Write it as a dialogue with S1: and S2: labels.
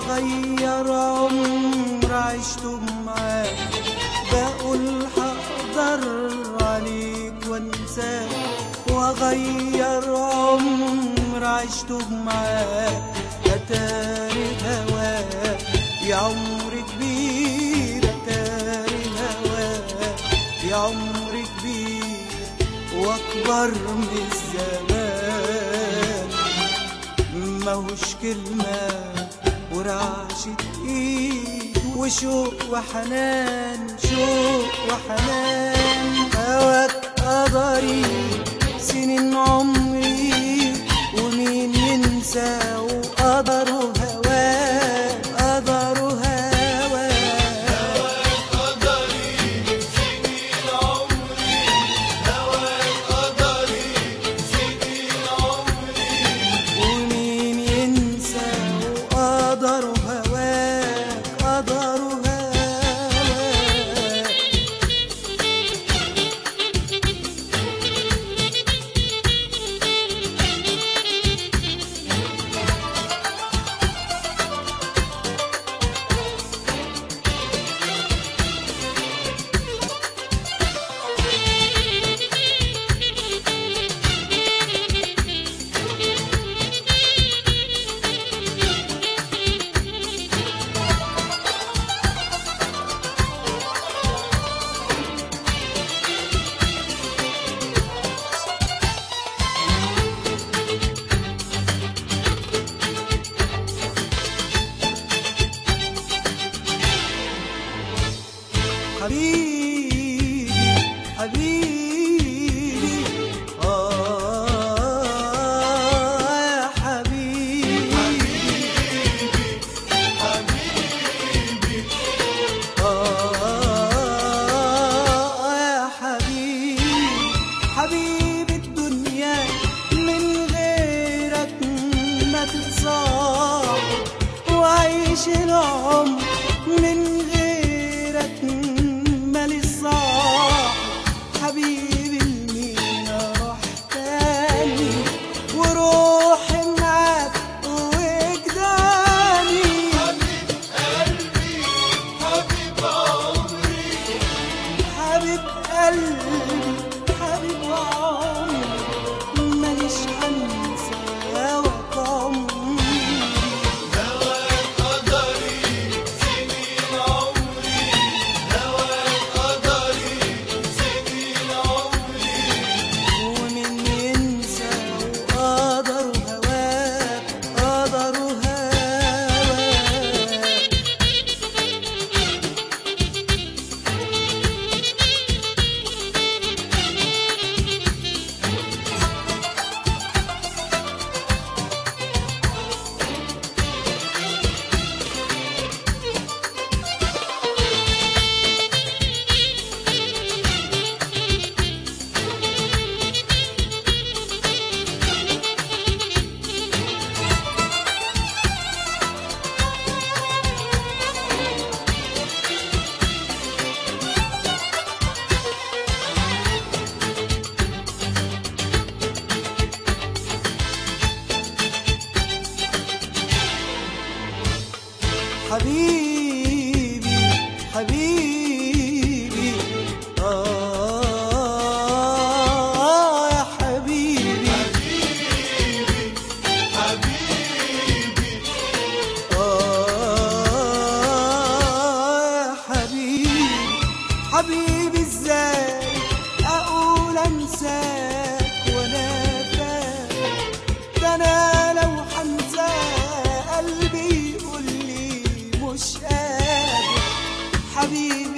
S1: واغير عمر عشته معاك، بقول هقدر عليك وانساك، واغير عمر عشته معاك، اتاري هواك يا عمر كبير، اتاري هواك يا عمر كبير واكبر من الزمان. ماهوش كلمة ورعشة ايد وشوق وحنان، شوق وحنان. هواك قدري سنين عمري ومين ينسى وقدره هواك، قدره هواك.
S2: هواك قدري سنين عمري، هواك قدري سنين عمري
S1: ومين ينسى وقدره هواك، قدره هواك. حبيبي حبيبي يا حبيبي،
S2: حبيبي
S1: يا حبيبي، حبيب الدنيا من غيرك ما تتصاب، وعيش العمر من غيرك مالي صاح. حبيبي لمين اروح تاني وروحي معاك وجداني.
S2: حبيب قلبي حبيب عمري،
S1: حبيب قلبي حبيب عمري، ماليش هنسى هواك عمري.
S2: هواك قدري سنين عمري، هواك قدري سنين عمري
S1: ومين ينسى وقدره هواك، قدره هواك. حبيبي حبيبي يا حبيبي،
S2: حبيبي
S1: يا حبيبي، حبيبي ازاي اقول انساك وانا فاكر؟ ده انا لو حنساك قلبي يقول لي مش قادر. حبيبي